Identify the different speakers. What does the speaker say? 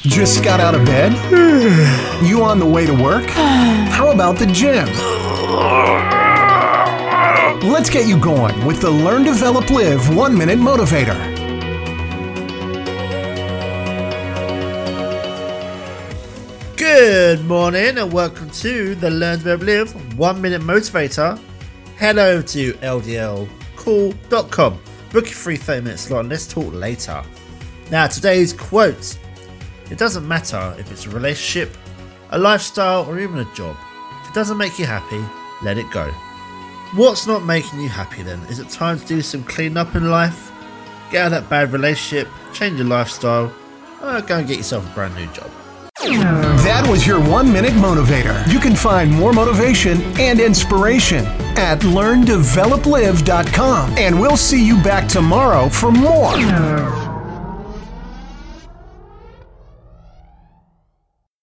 Speaker 1: Just got out of bed? You on the way to work? How about the gym? Let's get you going with the Learn, Develop, Live 1 Minute Motivator.
Speaker 2: Good morning and welcome to the Learn, Develop, Live 1 Minute Motivator. Head over to ldlcool.com. Book your free 30-minute slot and let's talk later. Now, today's quote. It doesn't matter if it's a relationship, a lifestyle, or even a job. If it doesn't make you happy, let it go. What's not making you happy then? Is it time to do some clean up in life? Get out of that bad relationship, change your lifestyle, or go and get yourself a brand new job.
Speaker 1: That was your 1 Minute Motivator. You can find more motivation and inspiration at LearnDevelopLive.com. And we'll see you back tomorrow for more.